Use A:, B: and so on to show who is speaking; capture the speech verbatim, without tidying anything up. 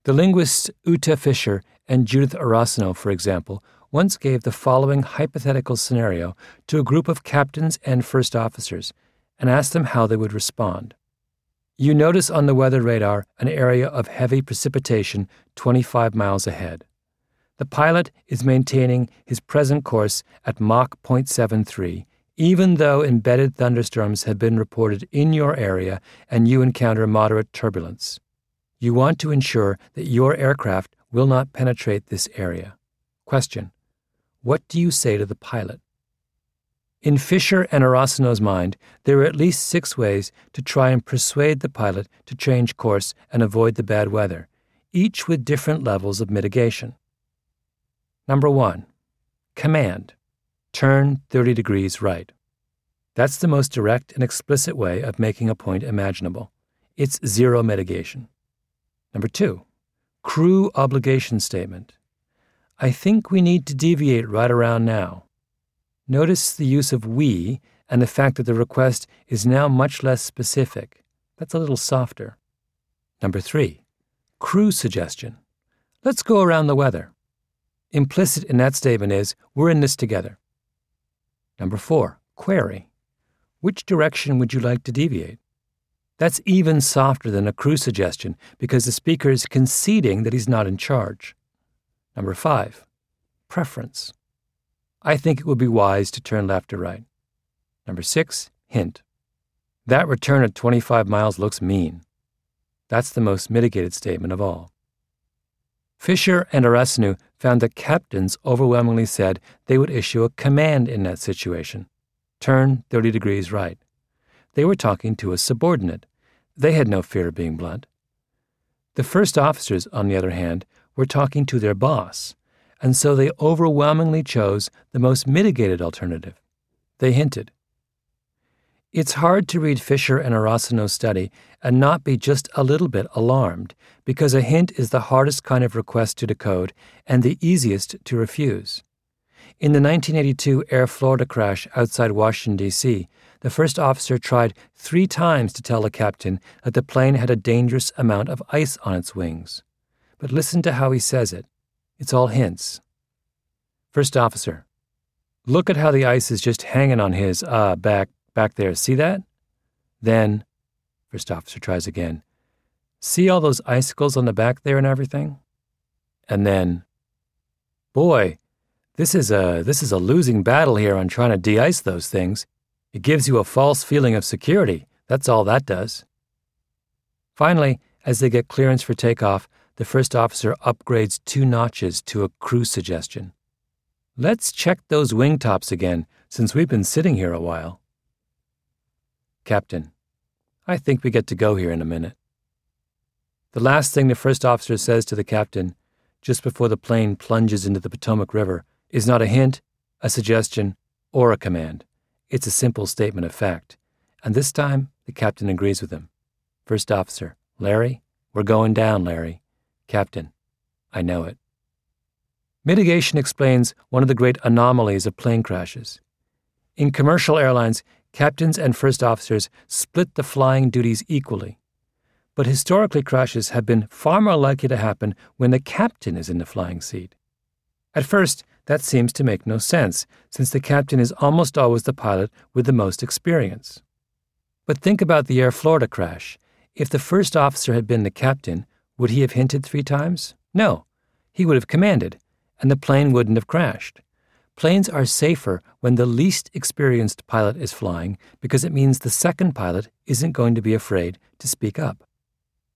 A: The linguists Uta Fisher and Judith Arasano, for example, once gave the following hypothetical scenario to a group of captains and first officers and asked them how they would respond. You notice on the weather radar an area of heavy precipitation twenty-five miles ahead. The pilot is maintaining his present course at Mach zero point seven three, even though embedded thunderstorms have been reported in your area and you encounter moderate turbulence. You want to ensure that your aircraft will not penetrate this area. Question: what do you say to the pilot? In Fisher and Arasano's mind, there are at least six ways to try and persuade the pilot to change course and avoid the bad weather, each with different levels of mitigation. Number one, command. Turn thirty degrees right. That's the most direct and explicit way of making a point imaginable. It's zero mitigation. Number two, crew obligation statement. I think we need to deviate right around now. Notice the use of we and the fact that the request is now much less specific. That's a little softer. Number three, crew suggestion. Let's go around the weather. Implicit in that statement is, we're in this together. Number four, query. Which direction would you like to deviate? That's even softer than a crew suggestion because the speaker is conceding that he's not in charge. Number five, preference. I think it would be wise to turn left or right. Number six, hint. That return at twenty-five miles looks mean. That's the most mitigated statement of all. Fisher and Arasano found that captains overwhelmingly said they would issue a command in that situation. Turn thirty degrees right. They were talking to a subordinate. They had no fear of being blunt. The first officers, on the other hand, were talking to their boss, and so they overwhelmingly chose the most mitigated alternative. They hinted. It's hard to read Fisher and Arasano's study and not be just a little bit alarmed, because a hint is the hardest kind of request to decode and the easiest to refuse. In the nineteen eighty-two Air Florida crash outside Washington, D C, the first officer tried three times to tell the captain that the plane had a dangerous amount of ice on its wings. But listen to how he says it. It's all hints. First officer, look at how the ice is just hanging on his, uh, back, back there. See that? Then, first officer tries again. See all those icicles on the back there and everything? And then, boy, this is a, this is a losing battle here on trying to de-ice those things. It gives you a false feeling of security. That's all that does. Finally, as they get clearance for takeoff, the first officer upgrades two notches to a crew suggestion. Let's check those wing tops again, since we've been sitting here a while. Captain, I think we get to go here in a minute. The last thing the first officer says to the captain, just before the plane plunges into the Potomac River, is not a hint, a suggestion, or a command. It's a simple statement of fact. And this time, the captain agrees with him. First officer, Larry, we're going down, Larry. Captain, I know it. Mitigation explains one of the great anomalies of plane crashes. In commercial airlines, captains and first officers split the flying duties equally. But historically, crashes have been far more likely to happen when the captain is in the flying seat. At first, that seems to make no sense, since the captain is almost always the pilot with the most experience. But think about the Air Florida crash. If the first officer had been the captain, would he have hinted three times? No. He would have commanded, and the plane wouldn't have crashed. Planes are safer when the least experienced pilot is flying because it means the second pilot isn't going to be afraid to speak up.